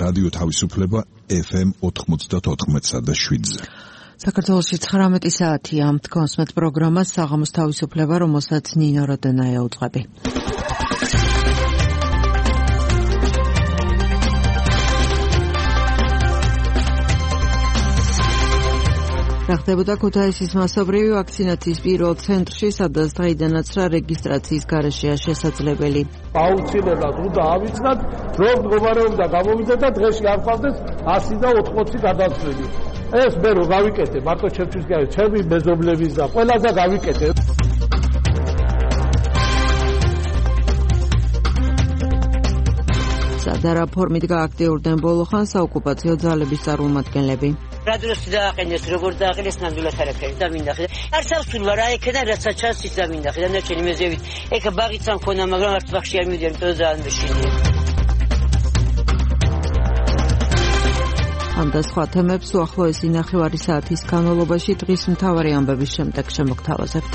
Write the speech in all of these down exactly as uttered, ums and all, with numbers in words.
რადიო თავისუფლება ეფ ემ ოთხმოცდაოთხ და შვიდზე. საქართველოში ცხრამეტი საათია თქოსმეთ პროგრამას საღამოს თავისუფლება, რომელსაც ნინო როდენაია უძღვები. რა ხდებოდა ქუთაისის მასობრივი ვაქცინაციის პირველ ცენტრში, სადაც დღეიდანაც რა რეგისტრაციის გარეშეა შესაძლებელი. აუცილებლად უნდა ავიცნათ, რომ მდგომარეობა გამოვიდა და დღეში არ ხავდეს ასი და ოთხმოცი გადაცვლილი. ეს მე რო გავიკეთე, მარტო ჩემთვის კი არა, ჩემი მეზობლების და ყველასა გავიკეთე. სადარა ფორმით გააქტიურდნენ ბოლო ხანს საოკუპაციო ძალების წარმომადგენლები. რა დროს დააყენეს, როგორ დააყენეს, ნამდვილად არაფერი და მინდახი. არ სავსულა რა ეკენა, რასაც ჩანს ის და მინდახი და ნაჩენი მეზევით. ეკა ბაღიც ამ ქონა, მაგრამ არც ბაღში არ მივიდიან, იმიტომ ძალიან მეშინია. ამ და სხვა თემებს უახლოესი ნახევარი საათის განმავლობაში დღის მთავარი ამბების შემდეგ შემოგთავაზებთ.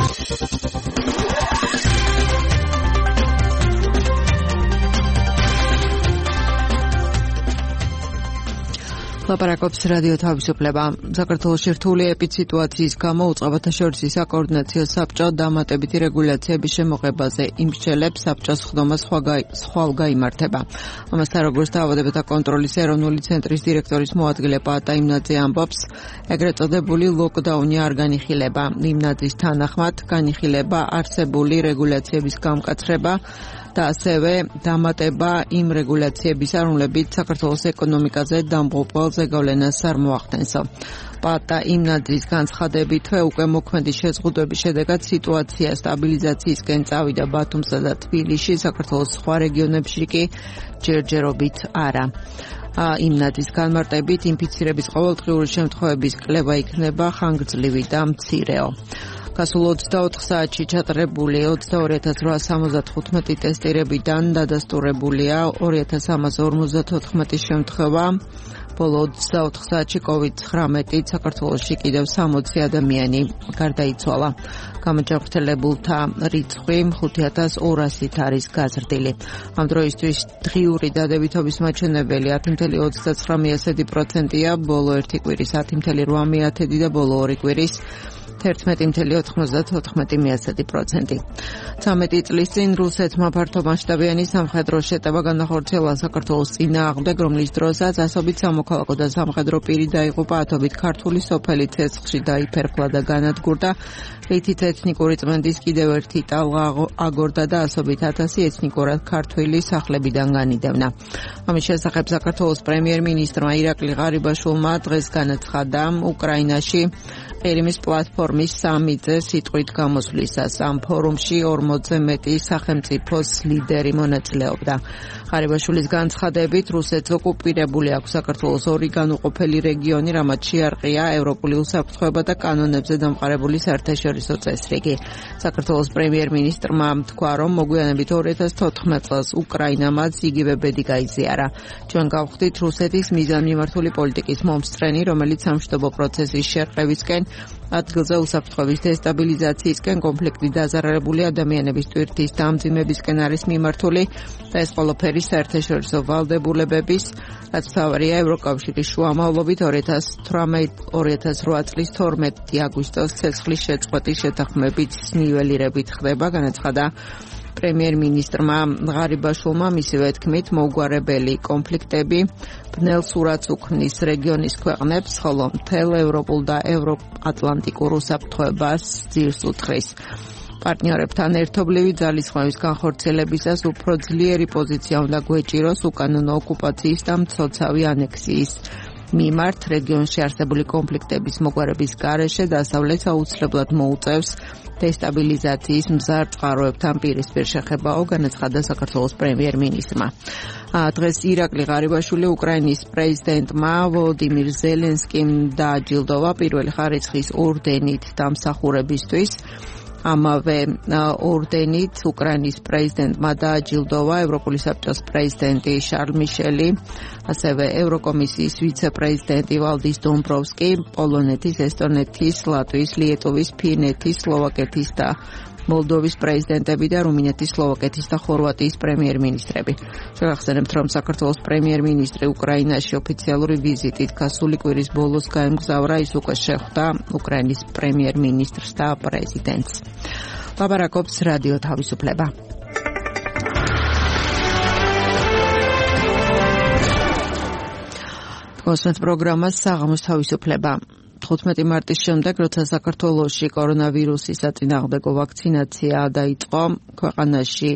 ლაპარაკობს რადიო თავისუფლება. საქართველოში რთული ეპიდსიტუაციის გამო უწყებათა შორისი საკოორდინაციო საბჭო დამატებითი რეგულაციების შემოღებაზე იმსჯელებს, საბჭოს ხდომა სხვაგვარ გაიმართება. ამასთან, როგორც დაავადებათა კონტროლის ეროვნული ცენტრის დირექტორის მოადგილე პაატა იმნაძე ამბობს, ეგრეთ წოდებული ლოკდაუნი არ განიხილება. იმნაძის თანახმად, განიხილება არსებული რეგულაციების გამკაცრება და ასევე დამატება იმ რეგულაციებისა, რომლებიც საქართველოს ეკონომიკაზე დამღუპვალ ზეგავლენას არ მოახდენსო. პაატა იმნაძის განცხადებით, უკვე მოქმედი შეზღუდვების შედეგად სიტუაცია სტაბილიზაციისკენ წავიდა ბათუმსა და თბილისში, საქართველოს სხვა რეგიონებში კი ჯერჯერობით არა. იმნაძის განმარტებით, ინფიცირების ყოველდღიური შემთხვევების კვლევა იქნება ხანგრძლივი და მცირეო. გასულ ოცდაოთხ საათში ჩატარებული ოცდაორი ათას რვაასი სამოცდათხუთმეტი ტესტირებიდან დადასტურებულია ორი ათას სამას ორმოცდათოთხმეტი შემთხვევა. ბოლო ოცდაოთხ საათში კოვიდ ცხრამეტი საქართველოში კიდევ სამოცი ადამიანი გარდაიცვალა. გამოჯანმრთელებულთა რიცხვი ხუთი ათას ორასით არის გაზრდილი. ამ დროისთვის დღიური დადებითობის მაჩვენებელი ათი კoma ოცდაცხრა პროცენტია, ბოლო ერთი კვირის ათი კoma რვა და ბოლო ორი კვირის ერთმეტი კoma ოთხმოცდათოთხმეტი პროცენტი. ცამეტი წლის წინ რუსეთმა ფართომასშტაბიანი სამხედრო შეტევა განახორციელა საქართველოს წინააღმდეგ, რომლის დროსაც ასობით სამოქალაქო და სამხედრო პირი დაიღუპა, ათობით ქართული სოფელი ცეცხლში დაიფერხლა და განადგურდა, რითიც ეთნიკური წმენდის კიდევ ერთი ტალღა აგორდა და ასობით ათასი ეთნიკურად ქართველი სახლებიდან განიდევნა. ამის შესახებ საქართველოს პრემიერ-მინისტრმა ირაკლი ღარიბაშვილმა დღეს განაცხადა, უკრაინაში ყირიმის პლატფორმის სამი წე სიტყვით გამოსვლისას. ამ ფორუმში ორმოცზე მეტი სახელმწიფოს ლიდერი მონაწილეობდა. ღარიბაშვილის განცხადებით, რუსეთს ოკუპირებული აქვს საქართველოს ორი განუყოფელი რეგიონი, რამაც შეარყია ევროპული უსაფრთხოება და კანონებზე დამყარებული საერთაშორისო წესრიგი. საქართველოს პრემიერ-მინისტრმა თქვა, რომ მოგვიანებით ორი ათას თოთხმეტ წელს უკრაინამაც იგივე ბედი გაიზიარა. ჩვენ გავხდით რუსეთის მიზანმიმართული პოლიტიკის მომსწრენი, რომელიც სამშვიდობო პროცესის შერყევისკენ, ადგილზე უსაფრთხოების დესტაბილიზაციისკენ, კონფლიქტი დაზარალებული ადამიანების ტვირთის დამძიმებისკენ არის მიმართული და ეს ყველაფერი საერთაშორისო ვალდებულებების, რაც მთავარია ევროკავშირის შუამავლობით ორი ათას თვრამეტი ორი ათას რვა წლის თორმეტი აგვისტოს ცეცხლის შეწყვეტის შეთანხმებით ნიველირებით ხდება, განაცხადა პრემიერ-მინისტრმა ღარიბაშვილმა. მისივე თქმით, მოუგვარებელი კონფლიქტები ბნელ სურათს უქმნის რეგიონის ქვეყნებს, ხოლო მთელ ევროპულ და ევროატლანტიკურ უსაფრთხოებას ძირს უძღრის. პარტნიორებთან ერთობლივი ძალისხმევის განხორციელებისას უფრო ძლიერი პოზიცია უნდა გვეჭიროს უკანონო ოკუპაციის და მცოცავი ანექსიის მიმართ. რეგიონში არსებული კონფლიქტების მოგვარების გარეშე დასავლეთს აუცილებლად მოუწევს დესტაბილიზაციის მზარ წყაროებთან პირისპირ შეხებაო, განაცხადა საქართველოს პრემიერ-მინისტრმა. დღეს ირაკლი ღარიბაშვილი უკრაინის პრეზიდენტმა ვოლოდიმირ ზელენსკიმ დააჯილდოვა პირველი ხარისხის ორდენით დამსახურებისთვის. ამავე ორდენით უკრაინის პრეზიდენტმა დააჯილდოვა ევროპული საბჭოს პრეზიდენტი შარლ მიშელი, ასევე ევროკომისიის ვიცე-პრეზიდენტი ვალდის დომბროვსკი, პოლონეთის, ესტონეთის, ლატვიის, ლიეტუვის, ფინეთის, სლოვაკეთის და მოლდოვის პრეზიდენტები და რუმინეთის, სლოვაკეთის და ხორვატიის პრემიერ-მინისტრები. შევახსენებთ, რომ საქართველოს პრემიერ-მინისტრი უკრაინაში ოფიციალური ვიზიტით გასული კვირის ბოლოს გაემგზავრა, ის უკვე შეხვდა უკრაინის პრემიერ-მინისტრს და პრეზიდენტს. ლაპარაკობს რადიო თავისუფლება. მოსმენთ პროგრამას საღამოს თავისუფლება. თხუთმეტი მარტის შემდეგ, როცა საქართველოში კორონავირუსის საწინააღმდეგო ვაქცინაცია დაიწყო, ქვეყანაში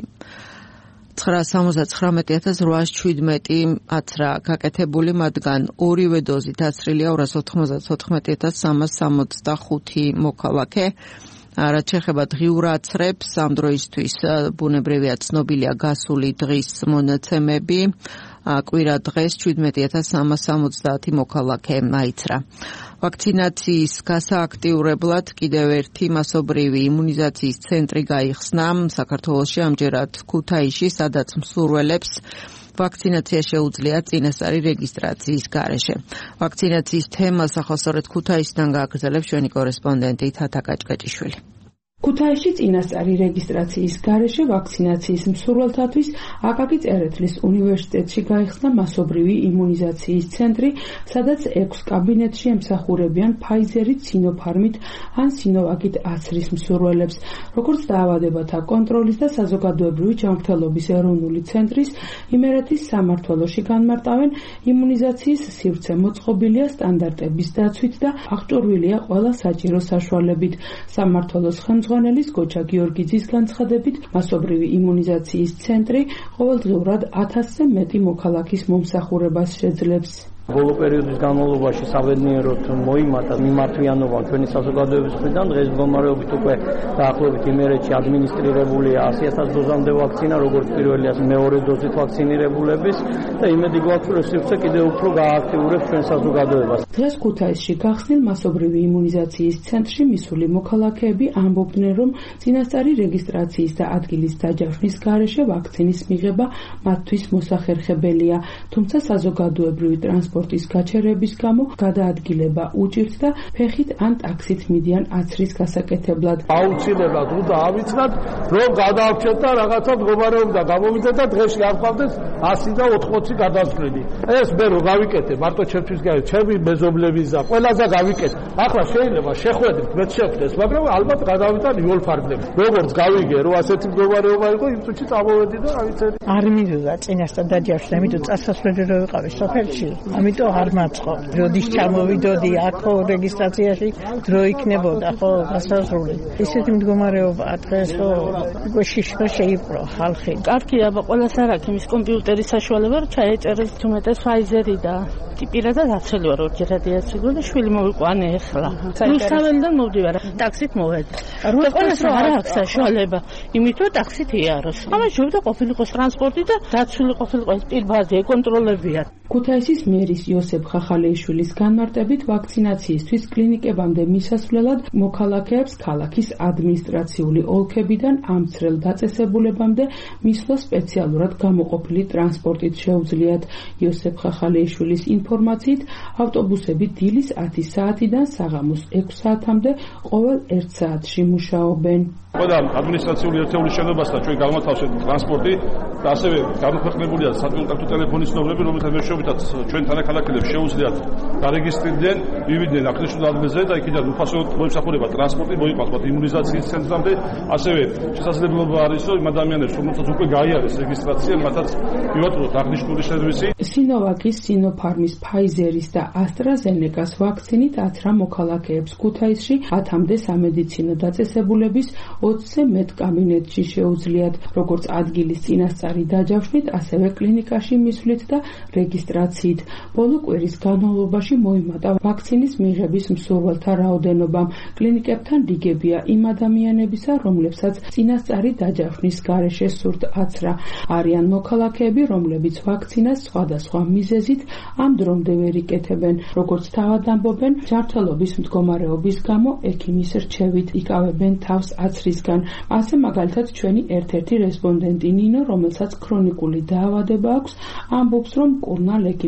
ცხრაას სამოცდათხრამეტი ათას რვაას შვიდმეტი აცრა გაკეთებული, მათგან ორივე დოზით აცრილია ორას ოთხმოცდათოთხმეტი ათას სამას სამოცდახუთი მოქალაქე. რაც შეეხება დღიურ აცრებს, ამ დროისთვის ბუნებრივია ცნობილია გასული დღის მონაცემები. კვირა დღეს შვიდმეტი ათას სამას სამოცდაათი მოქალაქე აიცრა. ვაქცინაციის გასააქტიურებლად კიდევ ერთი მასობრივი იმუნიზაციის ცენტრი გაიხსნა საქართველოში, ამჯერად ქუთაისში, სადაც მსურველებს ვაქცინაცია შეუძლიათ წინასწარი რეგისტრაციის გარეშე. ვაქცინაციის თემას ახალსწორედ ქუთაისიდან გააგრძელებს ჩვენი კორესპონდენტი თათა კაჭკაჭიშვილი. ქუთაისში წინასწარი რეგისტრაციის გარეშე ვაქცინაციის მსურველთათვის აკაკი წერეთლის უნივერსიტეტში გაიხსნა მასობრივი იმუნიზაციის ცენტრი, სადაც ექვს კაბინეტში ემსახურებიან ფაიზერით, სინოფარმით ან სინოვაკით აცრის მსურველებს. როგორც დაავადებათა კონტროლის და საზოგადოებრივი ჯანმრთელობის ეროვნული ცენტრის იმერეთის სამმართველოში განმარტავენ, იმუნიზაციის სივრცე მოწყობილია სტანდარტების დაცვით და აღჭურვილია ყველა საჭირო საშუალებით. სამმართველოს ხელმძღვანელის გოჩა გიორგიძის განცხადებით, მასობრივი იმუნიზაციის ცენტრი ყოველდღიურად ათასზე მეტი მოქალაქის მომსახურებას შეძლებს. ბოლო პერიოდის განმავლობაში საბედნიეროდ მოიმატა მიმართვიანობა ჩვენი საზოგადოების მხრიდან. დღეს მდგომარეობით უკვე დაახლოებით იმერეთში ადმინისტრირებულია ასი ათას დოზამდე ვაქცინა, როგორც პირველი, ასე მეორე დოზით ვაქცინირებულების და იმედი გვაქვს, რომ სივრცე კიდევ უფრო გააქტიურებს ჩვენ საზოგადოებას. დღეს ქუთაისში გახსნილ მასობრივი იმუნიზაციის ცენტრში მისული მოქალაქეები ამბობდნენ, რომ წინასწარი რეგისტრაციის და ადგილის დაჯავშნის გარეშე ვაქცინის მიღება მათთვის მოსახერხებელია, თუმცა საზოგადოებრივი ტრანსპორტი სპორტის გაჩერების გამო გადაადგილება უჭირთ და ფეხით ან ტაქსით მიდიან აცრის გასაკეთებლად. აუცილებლად უნდა ავიცნათ, რომ გადაავრჩეთ და რაღაცა მდგომარეობა გამომიდეთ და დღეში არ გვყავდეს ასი და ოთხმოცი გადასვლილი. ეს მე რო გავიკეთე, მარტო ჩემთვის გაიგე, ჩემი მეზობლების და ყველაზე გავიკეთე. ახლა შეიძლება შეხვედრით მეც შეხვდეს, მაგრამ ალბათ გადავიტან იოლფარდებს. როგორც გავიგე, რომ ასეთი მდგომარეობა იყო, იმ წუთში წამოვედი და ავიცერი. არ მიდოდა წინასწარ დაჯავშნა, მიდო წასასვლელი რო ვიყავი სოფელში. ამიტომ არ მაწყო. როდის ჩამოვიდოდი აქო რეგისტრაციაში, დრო იქნებოდა ხო გასაზრული. ისეთი მდგომარეობა დღესო გოშიშმა შეიპყრო ხალხი. კარგია, აბა ყველას არ აქვს იმის კომპიუტერის საშუალება, რომ ჩაეწერეს თუმეტეს ფაიზერი და პირადად აცელი ვარ ორ რადიაციული და შვილი მოვიყვანე ახლა. რუსთაველიდან მოვდივარ, ტაქსით მოვედი. და ყველას არ აქვს საშუალება, იმით რომ ტაქსით იაროს. ამას შეიძლება ყოფილიყო ტრანსპორტი და დაცული ყოფილიყო პირბაზი ეკონტროლებიან. ქუთაისის მერის იოსებ ხახალეიშვილის განმარტებით, ვაქცინაციისთვის კლინიკებამდე მისასვლელად მოქალაქეებს ქალაქის ადმინისტრაციული ოლქებიდან ამცრელ დაწესებულებამდე მისვლა სპეციალურად გამოყოფილი ტრანსპორტით შეუძლიათ. იოსებ ხახალეიშვილის ინფორმაციით, ავტობუსები დილის ათი საათიდან საღამოს ექვს საათამდე ყოველ ერთ საათში მუშაობენ. ყველა ადმინისტრაციული ერთეულის შენობასთან ჩვენ გავმათავსებთ ტრანსპორტი და ასევე გამოქვეყნებულია საკონტაქტო ტელეფონის ნომრები, რომელთა მეშვეობითაც ჩვენ თანაქალაქელებს შეუძლიათ დარეგისტრირდნენ, მივიდნენ აღნიშნულ ადგილზე და იქიდან უფასოდ მოიმსახურება ტრანსპორტი, მოიყვანოთ იმუნიზაციის ცენტრამდე. ასევე შესაძლებლობა არის, რომ იმ ადამიანებს, რომელთაც უკვე გაიარეს რეგისტრაცია, მათაც მივაწოდოთ აღნიშნული სერვისი. სინოვაკის, სინოფარმის, ფაიზერის და ასტრაზენეკას ვაქცინით აცრა მოქალაქეებს ქუთაისში ათამდე სამედიცინო დაწესებულების ოცზე მეტ კაბინეტში შეუძლიათ, როგორც ადგილის წინასწარი დაჯავშნით, ასევე კლინიკაში მისვლით და რეგისტრაციით. ბოლო კვირის განმავლობაში მოიმატა ვაქცინის მიღების მსურველთა რაოდენობა. კლინიკებთან რიგებია იმ ადამიანებისა, რომლებსაც წინასწარი დაჯავშნის გარეშე სურთ აცრა. არიან მოქალაქეები, რომლებიც ვაქცინას სხვადასხვა მიზეზით ამ დრომდე ვერ იკეთებენ. როგორც თავად ამბობენ, ჯანმრთელობის მდგომარეობის გამო ექიმის რჩევით იკავებენ თავს აცრისგან. ასე მაგალითად ჩვენი ერთ-ერთი რესპონდენტი ნინო, რომელსაც ქრონიკული დაავადება აქვს, ამბობს, რომ მკურნალ ექიმთან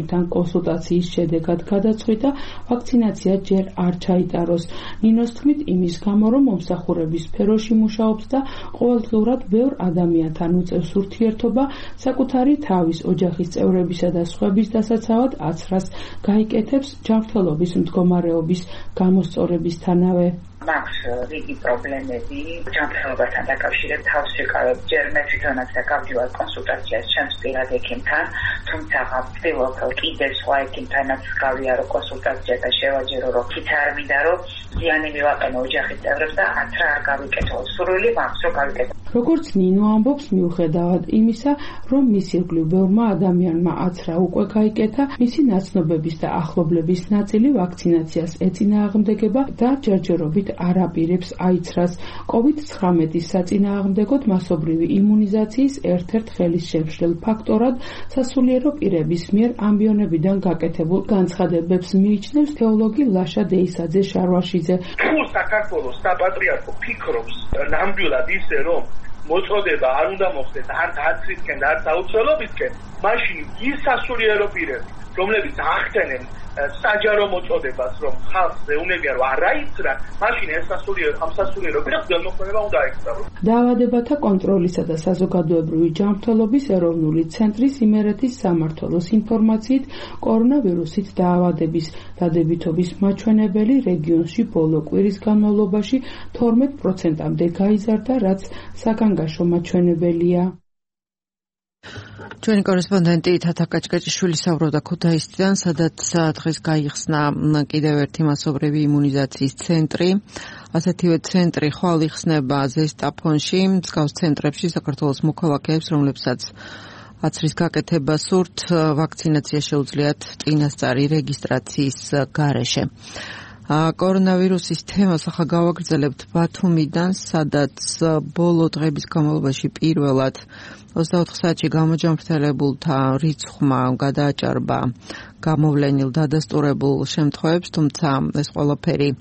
კონსულტაციის შედეგად გადაწყვიტა ვაქცინაცია ჯერ არ ჩაიტაროს. ნინოს თქმით, იმის გამო, რომ მომსახურების სფეროში მუშაობს და ყოველდღიურად ბევრ ადამიანთან უწევს ურთიერთობა, საკუთარი თავის, ოჯახის წევრებისა და სხვების დასაცავად აცრას გაიკეთებს ჯანმრთელობის მდგომარეობის გამოსწორებისთანავე. მაქვს რიგი პრობლემები ჯანმრთელობასთან დაკავშირებით, თავს ვიკავებ, ჯერ მე თვითონაც დაგავდივარ კონსულტაციას ჩემს პირად ექიმთან, თუმცა ვცდილობ კიდე სხვა ექიმთანაც გავიარო კონსულტაცია და შევაჯერო, რომ თით არ მინდა, რომ ზიანი მივაყენო ოჯახის წევრებს და აცრა არ გავიკეთო. სურვილი მაქვს, რომ გავიკეთო. როგორც ნინო ამბობს, მიუხედავად იმისა, რომ მის ირგვლივ ბევრმა ადამიანმა აცრა უკვე გაიკეთა, მისი ნაცნობების და ახლობლების ნაწილი ვაქცინაციას ეწინააღმდეგება და ჯერჯერობით არ აპირებს აიცრას. კოვიდ ცხრამეტის საწინააღმდეგოდ მასობრივი იმუნიზაციის ერთ-ერთ ხელისშემშლელ ფაქტორად სასულიერო პირების მიერ ამბიონებიდან გაკეთებულ განცხადებებს მიიჩნევს თეოლოგი ლაშა დეისაძე შარვაშიძე. თუ საქართველოს საპატრიარქო ფიქრობს ნამდვილად ისე, რომ მოწოდება არ უნდა მოხდეს არც აცრისკენ და არც აუცილებლობისკენ, მაშინ ის სასულიერო პირები, რომლებიც ახდენენ საჯარო მოწოდებას, რომ ხალხს ეუნებიან, რომ არ აიცრან, მაშინ ეს სასულიერო ამ სასულიერო პირებს გელმოქმედება უნდა აექცევოს. დაავადებათა კონტროლისა და საზოგადოებრივი ჯანმრთელობის ეროვნული ცენტრის იმერეთის სამმართველოს ინფორმაციით, კორონავირუსით დაავადების დადებითობის მაჩვენებელი რეგიონში ბოლო კვირის განმავლობაში თორმეტ პროცენტამდე გაიზარდა, რაც საგანგაშო მაჩვენებელია. ჩვენი კორესპონდენტი თათა კაჭკაჭიშვილი საუბრობდა ქუთაისიდან, სადაც დღეს გაიხსნა კიდევ ერთი მასობრივი იმუნიზაციის ცენტრი. ასეთივე ცენტრი ხვალ იხსნება ზესტაფონში, მსგავს ცენტრებში საქართველოს მოქალაქეებს, რომლებსაც აცრის გაკეთება სურთ, ვაქცინაცია შეუძლიათ წინასწარი რეგისტრაციის გარეშე. კორონავირუსის თემას ახლა გავაგრძელებთ ბათუმიდან, სადაც ბოლო დღების განმავლობაში პირველად ოცდაოთხ საათში გამოჯანმრთელებულთა რიცხვმა გადააჭარბა გამოვლენილ დადასტურებულ შემთხვევებს, თუმცა ეს ყველაფერი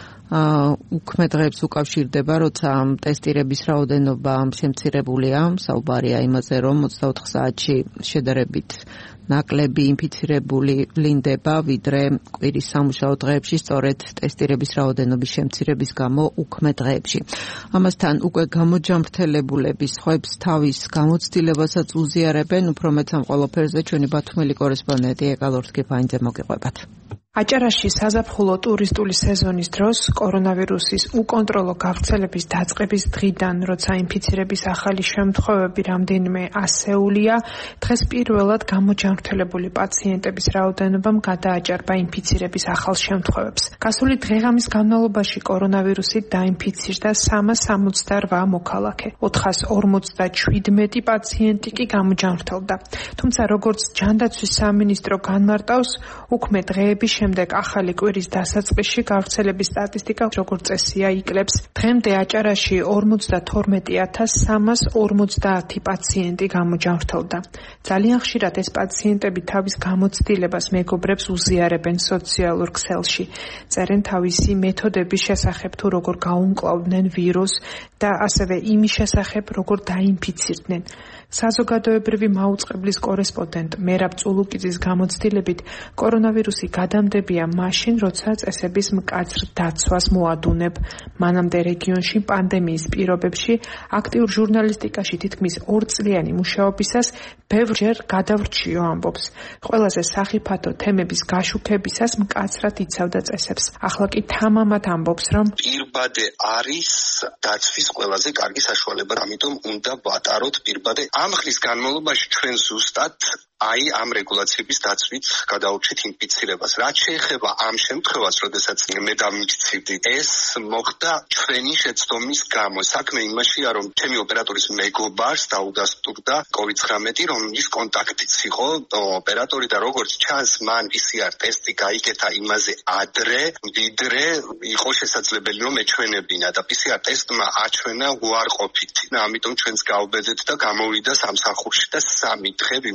უქმე დღეებს უკავშირდება, როცა ტესტირების რაოდენობა შემცირებულია. საუბარია იმაზე, რომ ოცდაოთხ საათში შედარებით ნაკლები ინფიცირებული ვლინდება, ვიდრე კვირის სამუშაო დღეებში, სწორედ ტესტირების რაოდენობის შემცირების გამო უქმე დღეებში. ამასთან უკვე გამოჯანმრთელებულების სხვებს თავის გამოცდილებასაც უზიარებენ. უფრო მეტ ამ ყველაფერზე ჩვენი ბათუმელი კორესპონდენტი ეკალორ თქიფანიძე მოგიყვებათ. აჭარაში საზაფხულო ტურისტული სეზონის დროს კორონავირუსის უკონტროლო გავრცელების დაწყების დღიდან, როცა ინფიცირების ახალი შემთხვევები რამდენიმე ასეულია, დღეს პირველად გამოჯანმრთელებული პაციენტების რაოდენობამ გადააჭარბა ინფიცირების ახალ შემთხვევებს. გასული დღეღამის განმავლობაში კორონავირუსით დაინფიცირდა სამას სამოცდარვა მოქალაქე, ოთხას ორმოცდაშვიდმეტი პაციენტი კი გამოჯანმრთელდა. თუმცა როგორც ჯანდაცვის სამინისტრო განმარტავს, უქმე დღეების შემდეგ ახალი კვირის დასაწყისში გავრცელების სტატისტიკა როგორც წესია იკლებს. დღემდე აჭარაში ორმოცდათორმეტი ათას სამას ორმოცდაათი პაციენტი გამოჯანმრთელდა. ძალიან ხშირად ეს პაციენტები თავის გამოცდილებას მეგობრებს უზიარებენ სოციალურ ქსელში. წერენ თავისი მეთოდების შესახებ, თუ როგორ გაუმკლავდნენ ვირუსს და ასევე იმის შესახებ, როგორ დაინფიცირდნენ. საზოგადოებრივი მაუწყებლის კორესპონდენტ მერაბ წულუკიძის გამოცდილებით, კორონავირუსი გადამდებია მაშინ, როცა წესების მკაცრ დაცვას მოადუნებ. მანამდე რეგიონში პანდემიის პირობებში აქტიურ ჟურნალისტიკაში თითქმის ორწლიანი მუშაობისას ბევრჯერ გადავრჩიო ამბობს. ყველაზე სახიფათო თემების გაშუქებისას მკაცრად იცავდა წესებს. ახლა კი თამამად ამბობს, რომ პირბადე არის დაცვის ყველაზე კარგი საშუალება, ამიტომ უნდა ვატაროთ პირბადე. ამ ხნის განმავლობაში ჩვენ ზუსტად აი ამ რეგულაციების დაცვით გადაურჩით ინფიცირებას. რაც შეეხება ამ შემთხვევას, როდესაც მე დამინფიცირდი, ეს მოხდა ჩვენი შეცდომის გამო. საქმე იმაშია, რომ ჩემი ოპერატორის მეგობარს დაუდასტურდა კოვიდ ცხრამეტი, რომლის კონტაქტიც იყო ოპერატორი და როგორც ჩანს, მან პი სი არ ტესტი გაიკეთა იმაზე ადრე, ვიდრე იყო შესაძლებელი, რომ ეჩვენებინა და პი სი არ ტესტმა აჩვენა უარყოფითი. ამიტომ ჩვენს გავბედეთ და გამოვიდა სამსახურში და სამი დღე ვიმუშავეთ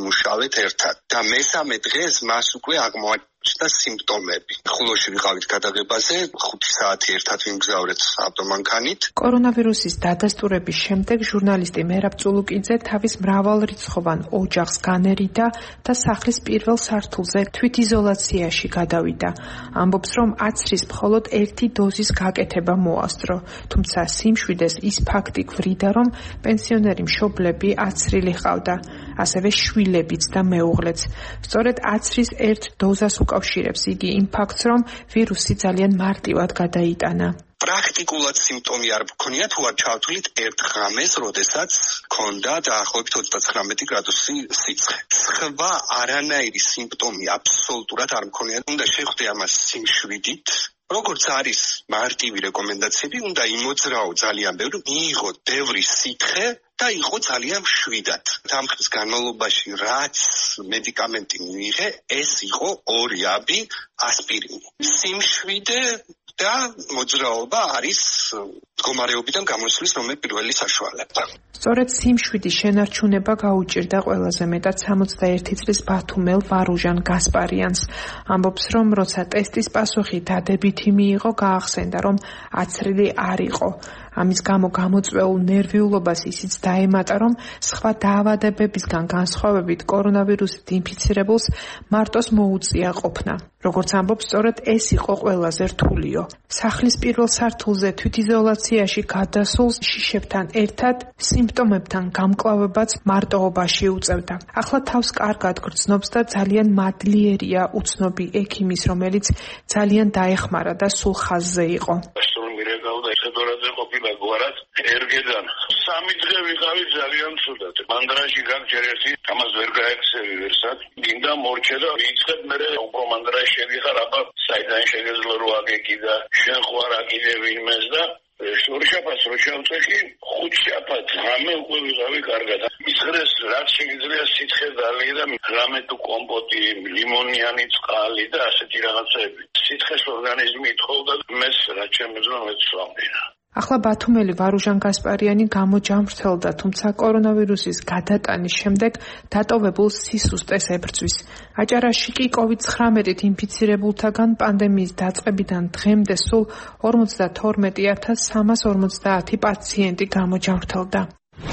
დავდივართ ერთად და მესამე დღეს მას უკვე აღმოაჩნდა სიმპტომები. ხულოში ვიყავით გადაღებაზე, ხუთი საათი ერთად ვიმგზავრეთ ავტომანქანით. კორონავირუსის დადასტურების შემდეგ ჟურნალისტი მერაბ წულუკიძე თავის მრავალრიცხოვან ოჯახს განერიდა და სახლის პირველ სართულზე თვითიზოლაციაში გადავიდა. ამბობს, რომ აცრის მხოლოდ ერთი დოზის გაკეთება მოასწრო, თუმცა სიმშვიდეს ის ფაქტი გვრიდა, რომ პენსიონერი მშობლები აცრილი ჰყავდა, ასევე შვილებიც და მეუღლეც. სწორედ აცრის ერთ დოზას უკავშირებს იგი იმ ფაქტს, რომ ვირუსი ძალიან მარტივად გადაიტანა. პრაქტიკულად სიმპტომი არ მქონია, თუ არ ჩავთვლით ერთ ღამეს, როდესაც ქონდა დაახლოებით ოცდაცხრამეტი გრადუსი სიცხე. სხვა არანაირი სიმპტომი აბსოლუტურად არ მქონია. უნდა შევხვდე ამას სიმშვიდით. როგორც არის მარტივი რეკომენდაციები, უნდა იმოძრაო ძალიან ბევრი, მიიღო ბევრი სითხე და იყო ძალიან მშვიდად. ამ ხნის განმავლობაში რაც მედიკამენტი მიიღე, ეს იყო ორი აბი ასპირინი. სიმშვიდე და მოძრაობა არის მდგომარეობიდან გამოსვლის რომელი პირველი საშუალება. სწორედ სიმშვიდის შენარჩუნება გაუჭირდა ყველაზე მეტად სამოცდაერთი წლის ბათუმელ ვარუჟან გასპარიანს. ამბობს, რომ როცა ტესტის პასუხი დადებითი მიიღო, გაახსენდა, რომ აცრილი არ იყო. ამის გამო გამოწვეულ ნერვიულობას ისიც დაემატა, რომ სხვა დაავადებებისგან განსხვავებით კორონავირუსით ინფიცირებულს მარტოს მოუწია ყოფნა. როგორც ამბობს, სწორედ ეს იყო ყველაზე რთულიო. სახლის პირველ სართულზე თვითიზოლაციაში გადასულ შიშებთან ერთად სიმპტომებთან გამკლავებაც მარტოობაში უწევდა. ახლა თავს კარგად გრძნობს და ძალიან მადლიერია უცნობი ექიმის, რომელიც ძალიან დაეხმარა და სულ ხაზზე იყო. ყოფილა გვარად ერგედან სამი დღე ვიყავი ძალიან ცუდად. მანდრაში გაგჯერ ერთი ამას ვერ გაექცევი ვერსად. გინდა მორჩე და ვიწყებ მე უკვე მანდრაში შეგიხარ, აბა საიდან შეგეძლო რო აგეკი და შენ ხო არ აკიდე ვინმეს და შორშაფას რო ჩავწეხი ხუთშაფათ რამე უკვე ვიყავი კარგად. ის დღეს რაც შეგიძლია სიცხე დალია და რამე თუ კომპოტი, ლიმონიანი წყალი და ასეთი რაღაცები. სიცხეს ორგანიზმი ითხოვდა, მეს რა შემეძლო მეცვამდინა. ახლა ბათუმელი ვარუჟან გასპარიანი გამოჯამრთელდა, თუმცა კორონავირუსის გადატანის შემდეგ დატოვებულ სისუსტეს ებრძვის. აჭარაში კი კოვიდ ცხრამეტით ინფიცირებულთაგან პანდემიის დაწყებიდან დღემდე სულ ორმოცდათორმეტი ათას სამას ორმოცდაათი პაციენტი გამოჯამრთელდა.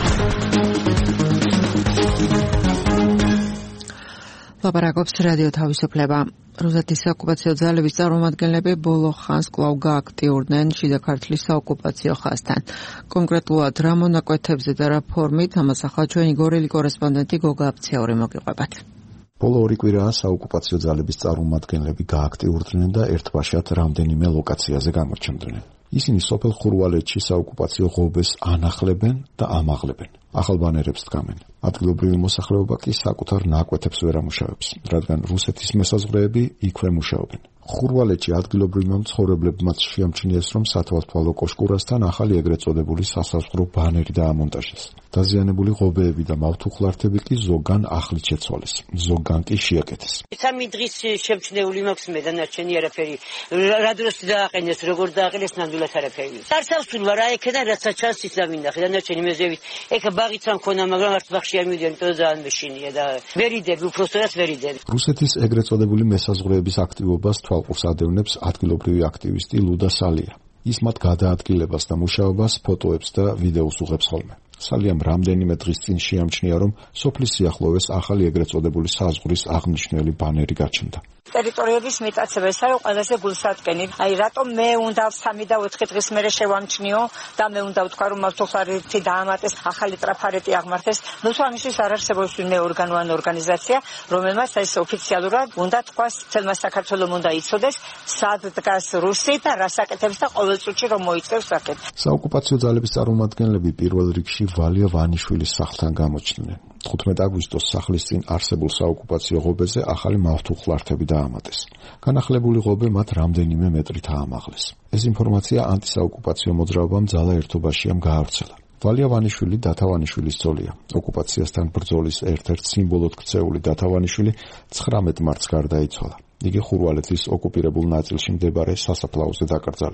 ლაპარაკობს რადიო თავისუფლება. რუსეთის საოკუპაციო ძალების წარმომადგენლები ბოლო ხანს კვლავ გააქტიურდნენ შიდა ქართლის საოკუპაციო ხაზთან. კონკრეტულად რა მონაკვეთებზე და რა ფორმით, ამას ახლა ჩვენი გორელი კორესპონდენტი გოგა აფციური მოგიყვებათ. ბოლო ორი კვირაა საოკუპაციო ძალების წარმომადგენლები გააქტიურდნენ და ერთბაშად რამდენიმე ლოკაციაზე გამოჩნდნენ. ისინი სოფელ ხურვალეთში საოკუპაციო ღობეს ანახლებენ და ამაღლებენ. ახალ ბანერებს დგამენ. ადგილობრივი მოსახლეობა კი საკუთარ ნაკვეთებს ვერ ამუშავებს, რადგან რუსეთის მესაზღვრეები იქვე მუშაობენ. ხურვალეთში ადგილობრივმა მცხოვრებლებმაც შეამჩნიეს, რომ სათვალთვალო კოშკურასთან ახალი ეგრეთ წოდებული სასაზღვრო ბანერი დაამონტაჟეს. დაზიანებული ღობეები და მავთუხლართები კი ზოგან ახლით შეცვალეს, ზოგან კი შეაკეთეს. სამი დღის შემჩნეული მაქვს მე დანარჩენი არაფერი. რა დროს დააყენეს, როგორ დააყენეს, ნამდვილად არაფერი. სარსავსულ ვარ აიქიდან რაცა ჩანს ის დამინახე, დანარჩენი მეზევით. ეხა ბაღიც არ მქონა, მაგრამ არც ბაღში არ მივიდიოდი, იმიტომ ძალიან მეშინია და ვერიდები, უბრალოდ ვერიდები. რუსეთის ეგრეთ წოდებული მესაზღვრეების აქტივობას თვალყურს ადევნებს ადგილობრივი აქტივისტი ლუდა სალია. ის მათ გადაადგილებას და მუშაობას ფოტოებს და ვიდეოს უღებს ხოლმე. სალიამ რამდენიმე დღის წინ შეამჩნია, რომ სოფლის სიახლოვეს ახალი ეგრეთ წოდებული საზღვრის აღნიშნული ბანერი გაჩნდა. ტერიტორიების მეტაცება ეს არის ყველაზე გულსატკენი. აი რატომ მე უნდა სამი და ოთხი დღის მერე შევამჩნიო და მე უნდა ვთქვა, რომ ავტოხარეთი დაამატეს, ახალი ტრაფარეტი აღმართეს. ნუ თუ ამისთვის არ არსებობს ვინმე ორგანო ან ორგანიზაცია, რომელმაც ეს ოფიციალურად უნდა თქვას, თელმა საქართველოს უნდა იცოდეს, სად დგას რუსი და რას აკეთებს და ყოველ წუთში რომ მოიწევს აქეთ. საოკუპაციო ძალების წარმომადგენლები პირველ რიგში ვალია ვანიშვილის სახლთან გამოჩნდნენ. თხუთმეტი აგვისტოს სახლის წინ არსებულ საოკუპაციო ღობეზე ახალი მავთუხლართები დაამატეს. განახლებული ღობე მათ რამდენიმე მეტრით აამაღლეს. ეს ინფორმაცია ანტისაოკუპაციო მოძრაობამ ძალა ერთობაშიამ გაავრცელა. ვალია ვანიშვილი დათავანიშვილის ძოლია. ოკუპაციასთან ბრძოლის ერთ-ერთ სიმბოლოდ ქცეული დათავანიშვილი ცხრამეტ მარტს გარდაიცვალა. იგი ხურვალეთის ოკუპირებულ ნაწილში მდებარე სასაფლაოზე დაკრძალეს.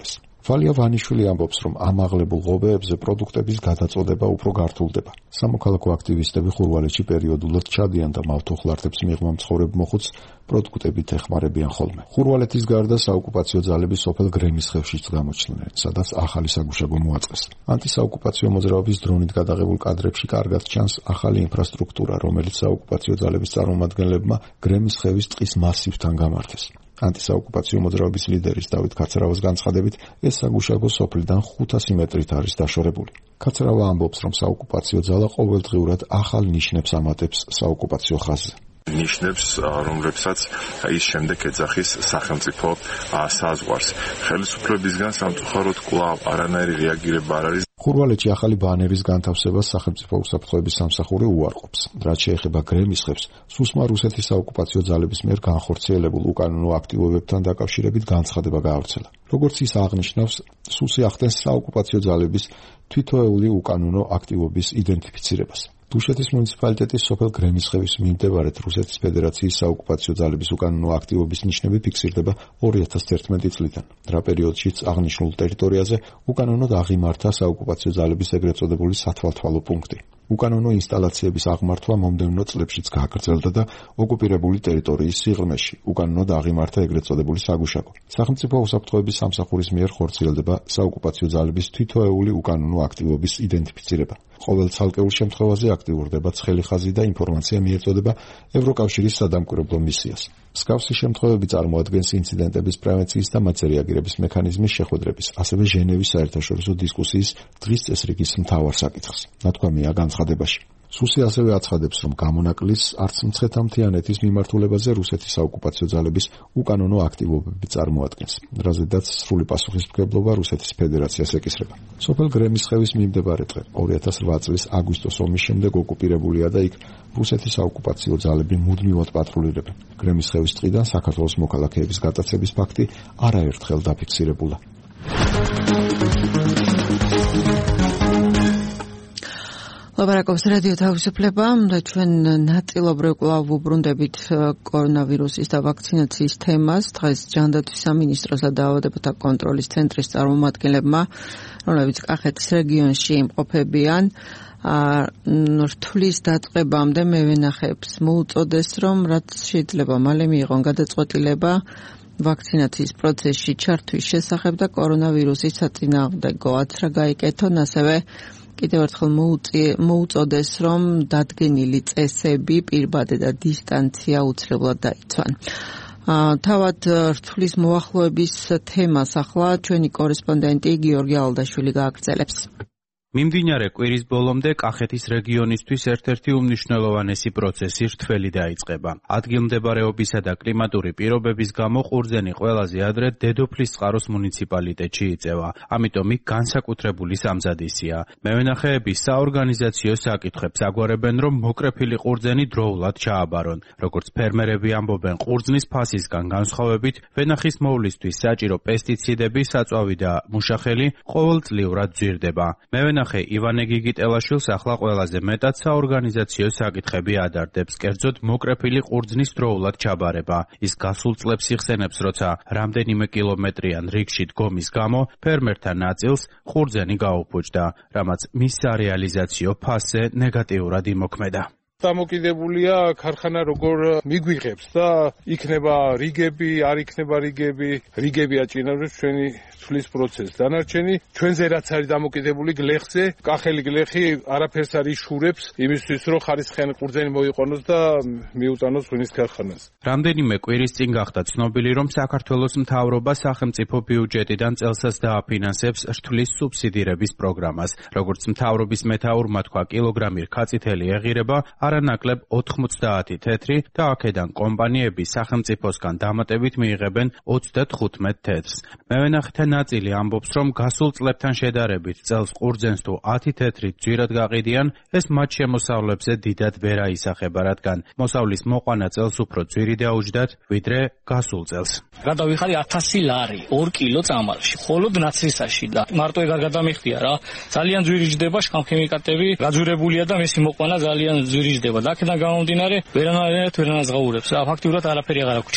ვალია ვანიშვილი ამბობს, რომ ამაღლებულ ღობეებზე პროდუქტების გადაწოდება უფრო გართულდება. სამოქალაქო აქტივისტები ხურვალეთში პერიოდულად ჩადიან და მავთუხლართებს მიღმა მცხოვრებ მოხუც პროდუქტებით ეხმარებიან ხოლმე. ხურვალეთის გარდა საოკუპაციო ძალები სოფელ გრემისხევშიც გამოჩნდნენ, სადაც ახალი საგუშაგო მოაწყეს. ანტისაოკუპაციო მოძრაობის დრონით გადაღებულ კადრებში კარგად ჩანს ახალი ინფრასტრუქტურა, რომელიც საოკუპაციო ძალების წარმომადგენლებმა გრემისხევის ტყის მასივთან გამართეს. ანტისაოკუპაციო მოძრაობის ლიდერის დავით ქაცრავას განცხადებით, ეს საგუშაგო სოფლიდან ხუთასი მეტრით არის დაშორებული. ქაცრავა ამბობს, რომ საოკუპაციო ძალა ყოველდღიურად ახალ ნიშნებს ამატებს საოკუპაციო ხაზზე. ნიშნებს, რომლებსაც ის შემდეგ ეძახის სახელმწიფო საზღვარს. ხელისუფლებისგან სამწუხაროდ კვლავ არანაირი რეაგირება არ არის. ხურვალეთში ახალი ბანერის განთავსებას სახელმწიფო უსაფრთხოების სამსახური უარყოფს. რაც შეეხება გრემისხევს, სუსმა რუსეთის საოკუპაციო ძალების მიერ განხორციელებულ უკანონო აქტივობებთან დაკავშირებით განცხადება გაავრცელა. როგორც ის აღნიშნავს, სუსი ახდენს საოკუპაციო ძალების თვითოეული უკანონო აქტივობის იდენტიფიცირებას. დუშეთის მუნიციპალიტეტის სოფელ გრემისხევის მიმდებარედ რუსეთის ფედერაციის საოკუპაციო ძალების უკანონო აქტივობის ნიშნები ფიქსირდება ორი ათას ერთმეტი წლიდან, რა პერიოდშიც აღნიშნულ ტერიტორიაზე უკანონოდ აღიმართა საოკუპაციო ძალების ეგრეთ წოდებული სათვალთვალო პუნქტი. უკანონო ინსტალაციების აღმართვა მომდევნო წლებშიც გააგრძელდა და ოკუპირებული ტერიტორიის სიღრმეში უკანონოდ აღიმართა ეგრეთ წოდებული საგუშაგო. სახელმწიფო უსაფრთხოების სამსახურის მიერ ხორციელდება საოკუპაციო ძალების თვითოეული უკანონო აქტივობის იდენტიფიცირება. ყოველ ცალკეულ შემთხვევაზე აქტიურდება ცხელი ხაზი და ინფორმაცია მიეწოდება ევროკავშირის სადამკვირვებლო მისიას. მსგავსი შემთხვევები წარმოადგენს ინციდენტების პრევენციის და მათზე რეაგირების მექანიზმის შეხვედრების, ასევე ჟენევის საერთაშორისო დისკუსიის დღის წესრიგის მთავარ საკითხს. ნათქვამია განცხადებაში. სუსი ასევე აცხადებს, რომ გამონაკლის არც მცხეთა-მთიანეთის მიმართულებაზე რუსეთის საოკუპაციო ძალების უკანონო აქტივობები წარმოადგენს, რაზედაც სრული პასუხისმგებლობა რუსეთის ფედერაციას ეკისრება. სოფელ გრემისხევის მიმდებარე ტყე ორი ათას რვა წლის აგვისტოს ომის შემდეგ ოკუპირებულია და იქ რუსეთის საოკუპაციო ძალები მუდმივად პატრულირებენ. გრემისხევის ტყიდან საქართველოს მოქალაქეების გატაცების ფაქტი არაერთხელ დაფიქსირებულა. ლაპარაკობს რადიო თავისუფლება და ჩვენ ნაწილობრივ კვლავ ვუბრუნდებით კორონავირუსის და ვაქცინაციის თემას. დღეს ჯანდაცვის სამინისტროს და დაავადებათა კონტროლის ცენტრის წარმომადგენლებმა, რომლებიც კახეთის რეგიონში იმყოფებიან, რთulis დაწყებამდე მევენახეებს მოუწოდეს, რომ რაც შეიძლება მალე მიიღონ გადაწყვეტილება ვაქცინაციის პროცესში ჩართვის შესახებ და კორონავირუსის საწინააღმდეგო აცრა გაიკეთონ, ასევე კიდევ ერთხელ მოუწოდეს, რომ დადგენილი წესები, პირბადე და დისტანცია უცვლელად დაიცვან. თავად რთulis მოახლოების თემას ახლა ჩვენი კორესპონდენტი გიორგი ალდაშვილი გააგრძელებს. მიმდინარე კვირის ბოლომდე კახეთის რეგიონისთვის ერთ-ერთი უმნიშვნელოვანესი პროცესი რთველი დაიწყება. ადგილმდებარეობისა და კლიმატური პირობების გამო ყურძენი ყველაზე ადრე დედოფლის წყაროს მუნიციპალიტეტში იწევა. ამიტომ იქ განსაკუთრებული სამზადისია. მევენახეები საორგანიზაციო საკითხებს აგვარებენ, რომ მოკრეფილი ყურძენი დროულად ჩააბარონ. როგორც ფერმერები ამბობენ, ყურძნის ფასისგან განსხვავებით, ვენახის მოვლისთვის საჭირო პესტიციდები, საწვავი და მუშახელი ყოველწლიურად ძვირდება. მევენახე ივანე გიგიტელაშვილს ახლა ყველაზე მეტად საორგანიზაციო საკითხები ადარდებს, კერძოდ მოკრეფილი ყურძნის დროულად ჩაბარება. ის გასულ წლებს იხსენებს, როცა რამდენიმე კილომეტრიან რიგში დგომის გამო ფერმერთა ნაწილს ყურძენი გაუფუჭდა, რამაც მის სარეალიზაციო ფასზე ნეგატიურად იმოქმედა. დამოკიდებულია ქარხანა როგორ მიგვიღებს და იქნება რიგები, არ იქნება რიგები, რიგები აჭინავს ჩვენი ცვლის პროცესს. დანარჩენი ჩვენზე რაც არის დამოკიდებული გლეხზე, კახელი გლეხი არაფერს არ იშურებს იმისთვის, რომ ხარისხიანი ყურძენი მოიყონოს და მიუწანოს ღვინის ქარხანას. რამდენიმე კვირის წინ გახდა ცნობილი, რომ საქართველოს მთავრობა სახელმწიფო ბიუჯეტიდან წელსაც დააფინანსებს რთulis სუბსიდირების პროგრამას. როგორც მთავრობის მეთაურმა თქვა, კილოგრამი რქაწითელი ეღირება არანაკლებ ოთხმოცდაათი თეთრი და აქედან კომპანიები სახელმწიფოსგან დამატებით მიიღებენ ოცდათხუთმეტ თეთრს. მევენახეთა ნაწილი ამბობს, რომ გასულ წლებთან შედარებით წელს ყურძენს თუ ათი თეთრით ძვირად გაყიდიან, ეს მათ შემოსავლებზე დიდად ვერ აისახება, რადგან მოსავლის მოყვანა წელს უფრო ძვირი დაუჯდათ, ვიდრე გასულ წელს. გადავიხარი ათასი ლარი ორ კილო წამალში, მხოლოდ ნაცრისაში და მარტო ეგ არ გადამიხდია რა. ძალიან ძვირი ჯდება, შხამქიმიკატები გაძვირებულია და მისი მოყვანა ძალიან ძვირი ჯდება და აქედან გამომდინარე ვერანაირად ვერ ანაზღაურებს რა, ფაქტიურად არაფერი აღარ აღრჩება.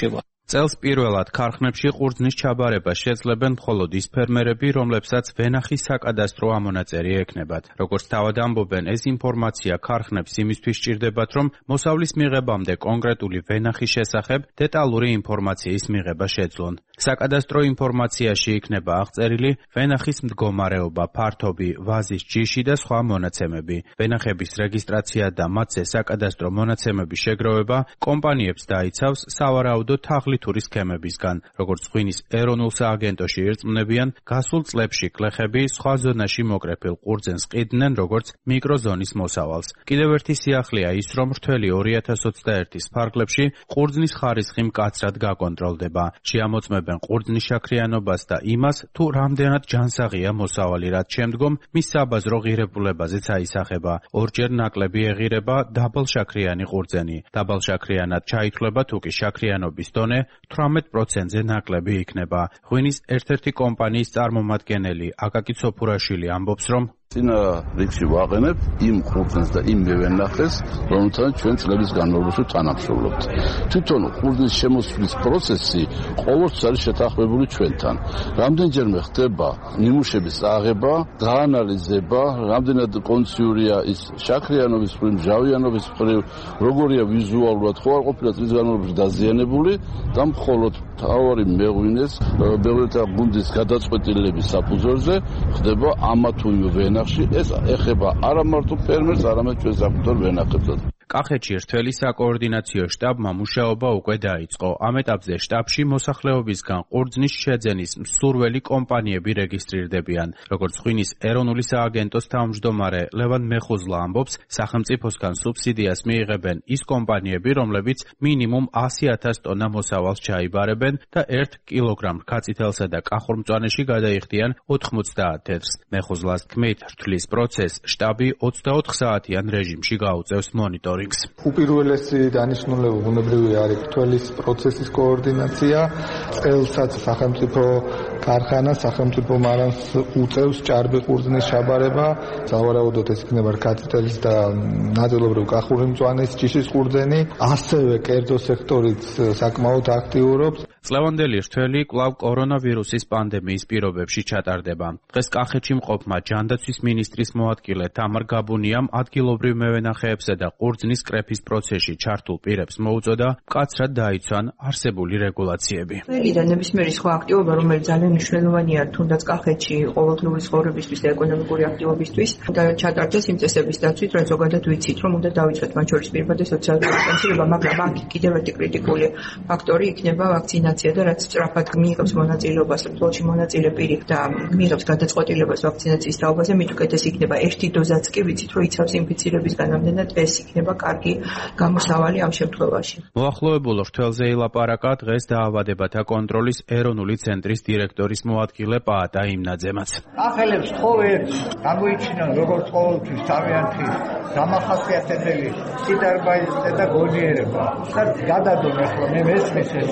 წელს პირველად ქარხნებში ყურძნის ჩაბარებას შეძლებენ მხოლოდ ის ფერმერები, რომლებსაც ვენახის საკადასტრო ამონაწერი ექნებათ. Როგორც თავად ამბობენ, ეს ინფორმაცია ქარხნებს იმისთვის სჭირდებათ, რომ მოსავლის მიღებამდე კონკრეტული ვენახის შესახებ დეტალური ინფორმაციის მიღება შეძლონ. საკადასტრო ინფორმაციაში იქნება აღწერილი ვენახის მდგომარეობა, ფართობი, ვაზის ჯიში და სხვა მონაცემები. ვენახების რეგისტრაცია და მათზე საკადასტრო მონაცემების შეგროვება კომპანიებს დაიცავს სავარაუდო თაღლითური სქემებისგან, როგორც ღვინის ეროვნულ სააგენტოში ირწმუნებიან, გასულ წლებში გლეხები სხვა ზონაში მოკრეფილ ყურძენს ყიდნენ, როგორც მიკროზონის მოსავალს. კიდევ ერთი სიახლეა ის, რომ რთველი ორი ათას ოცდაერთის ფარგლებში ყურძნის ხარისხი მკაცრად გაკონტროლდება. შეამოწმებენ ყურძნის შაქრიანობას და იმას, თუ რამდენად ჯანსაღია მოსავალი, რაც შემდგომ მის საბაზრო ღირებულებაზეც აისახება. ორჯერ ნაკლები ეღირება დაბალშაქრიანი ყურძენი. დაბალშაქრიანად ჩაითვლება თუ კი შაქრიანობის დონე თვრამეტ პროცენტზე ნაკლები იქნება. ღვინის ერთ-ერთი კომპანიის წარმომადგენელი აკაკი ცოფურაშვილი ამბობს, რომ წინა რიგში ვაყენებ იმ ყურძენს და იმ მევენახეს, რომელთან ჩვენ წლების განმავლობაში თანამშრომლობთ. თვითონ ყურძნის შემოსვლის პროცესი ყოველთვის არის შეთანხმებული ჩვენთან. რამდენჯერმე ხდება ნიმუშების აღება, გაანალიზება, რამდენად კონდიციურია ის შაქრიანობის მხრივ, მჟავიანობის მხრივ, როგორია ვიზუალურად, ხო არ ყოფილა წლის განმავლობაში დაზიანებული და მხოლოდ თავარი მეღვინეს, მეღვინეთა გუნდის გადაწყვეტილების საფუძველზე ხდება ამა თუ იმ ვენახში. ეს ეხება არა მარტო ფერმერს, არამედ ჩვენ საკუთარ ვენახებსაც. კახეთში რთველი საკოორდინაციო შტაბმა მუშაობა უკვე დაიწყო. ამ ეტაპზე შტაბში მოსახლეობისგან ყურძნის შეძენის მსურველი კომპანიები რეგისტრირდებიან. Როგორც ღვინის ეროვნული სააგენტოს თავმჯდომარე ლევან მეხუზლა ამბობს, სახელმწიფოსგან სუბსიდიას მიიღებენ ის კომპანიები, რომლებიც მინიმუმ ასი ათას ტონა მოსავალს ჩაიბარებენ და ერთ კილოგრამ რქაწითელსა და კახურმწვანეში გადაიხდიან ოთხმოცდაათ თეთრს. მეხუზლას თქმით, რთვლის პროცესს შტაბი ოცდაოთხ საათიან რეჟიმში გაუწევს მონიტორინგს. უპირველესი დანიშნულება ბუნებრივი არის რთვლის პროცესის კოორდინაცია. წელსაც სახელმწიფო ქარხანა სახელმწიფო მარანს უწევს ჭარბი ყურძნის ჩაბარება. სავარაუდოდ ეს იქნება რქაწითელის და ნაწილობრივ კახურმწვანეს ჯიშის ყურძენი. ასევე კერძო სექტორიც საკმაოდ აქტიურობს. წლევანდელი რთველი კვლავ კორონავირუსის პანდემიის პირობებში ჩატარდება. დღეს კახეთში მყოფმა ჯანდაცვის მინისტრის მოადგილე თამარ გაბუნიამ ადგილობრივ მევენახეებსა და ყურძნის კრეფის პროცესში ჩართულ პირებს მოუწოდა მკაცრად დაიცვან არსებული რეგულაციები. და ნებისმიერი სხვა აქტივობა, რომელიც ძალიან მნიშვნელოვანია თუნდაც კახეთში ყოველდღიური ცხოვრებისთვის და ეკონომიკური აქტივობისთვის, და ჩატარდეს იმ წესების დაცვით, რაც ზოგადად ვიცით, რომ უნდა დავიწყოთ მათ შორის პირბადე სოციალური დისტანცირება, მაგრამ აქ კიდევ ერთი კრიტიკული ფაქტორი იქნება ვაქცინაცია და რაც სწრაფად მიიღებს მონაწილეობას ფლოტში მონაწილე პირი და მიიღებს გადაწყვეტილებას ვაქცინაციის თაობაზე, მით უკეთეს იქნება ერთი დოზაც კი ვიცით, რომ იცავს ინფიცირებისგან ამდენად ეს იქნება კარგი გამოსავალი ამ შემთხვევაში. მოახლოებულ რთველზე ილაპარაკა დღეს დაავადებათა კონტროლის ეროვნული ცენტრის დირექტორის მოადგილე პაატა იმნაძემაც. ახალებს თხოვერთ გამოიჩინა როგორც ყოველთვის თავიანთი დამახასიათებელი სიდარბაიზე და გონიერება და გადადონ ახლა მე მესმის ეს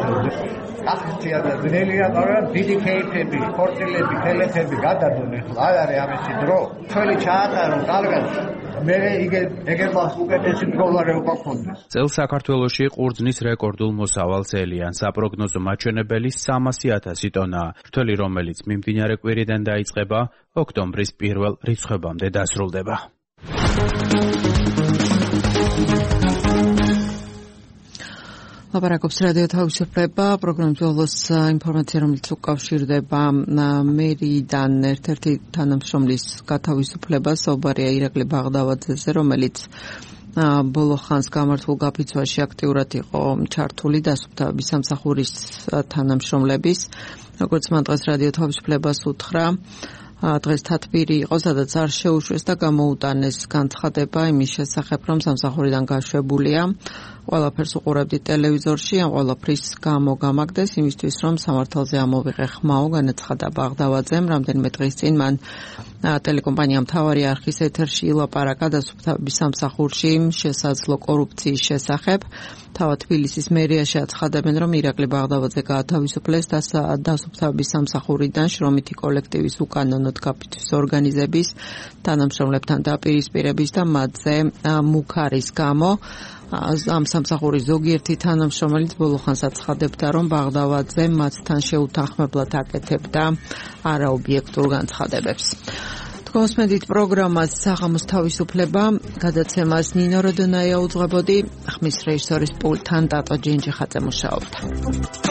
ახთია და ძნელია, მაგრამ დიდი კეიფები, ხორცილები, თელეთები გადადონ ახლა არ არის ამისი დრო. ჩვენი ჩაატარო კარგად მე ეგება უკეთესი მდგომარეობა ქონდეს. წელს საქართველოში ყურძნის რეკორდულ მოსავალს ელიან. საპროგნოზო მაჩვენებელი სამასი ათასი ტონაა. რთველი, რომელიც მიმდინარე კვირიდან დაიწყება, ოქტომბრის პირველ რიცხვებამდე დასრულდება. ლაპარაკობს რადიო თავისუფლება, პროგრამის ბოლოს ინფორმაცია, რომელიც უკავშირდება მერიდან ერთ-ერთი თანამშრომლის გათავისუფლებას, საუბარია ირაკლი ბაღდავაძეზე, რომელიც ბოლო ხანს გამართულ გაფიცვაში აქტიურად იყო ჩართული დასუფთავების სამსახურის თანამშრომლების. როგორც მან დღეს რადიო თავისუფლებას უთხრა, დღეს თათბირი იყო, სადაც არ შეუშვეს და გამოუტანეს განცხადება იმის შესახებ, რომ სამსახურიდან გაშვებულია. ყველაფერს უყურებდით ტელევიზორში, ამ ყველაფრის გამო გამაგდეს იმისთვის, რომ სამართალზე ამოვიღე ხმაო, განაცხადა ბაღდავაძემ. რამდენიმე დღის წინ მან ტელეკომპანია მთავარი არხის ეთერში ილაპარაკა დასუფთავების სამსახურში შესაძლო კორუფციის შესახებ. თავად თბილისის მერიაში აცხადებენ, რომ ირაკლი ბაღდავაძე გაათავისუფლეს და დასუფთავების სამსახურიდან შრომითი კოლექტივის უკანონო სამწვრთნო თქაფთვის ორგანიზების თანამშრომლებთან დაპირისპირების და მათზე მუქარის გამო ამ სამსახურის ზოგიერთი თანამშრომელი ბოლო ხანს აცხადებდა, რომ ბაღდავაძე მათთან შეუთანხმებლად აკეთებდა არაობიექტურ განცხადებებს. Თქვენსმენდით პროგრამას საღამოს თავისუფლება, გადაცემას ნინო როდონაია უძღვებოდი, ხმის რეჟისორის პულტთან ტატო ჯინჯიხაძე მუშაობდა.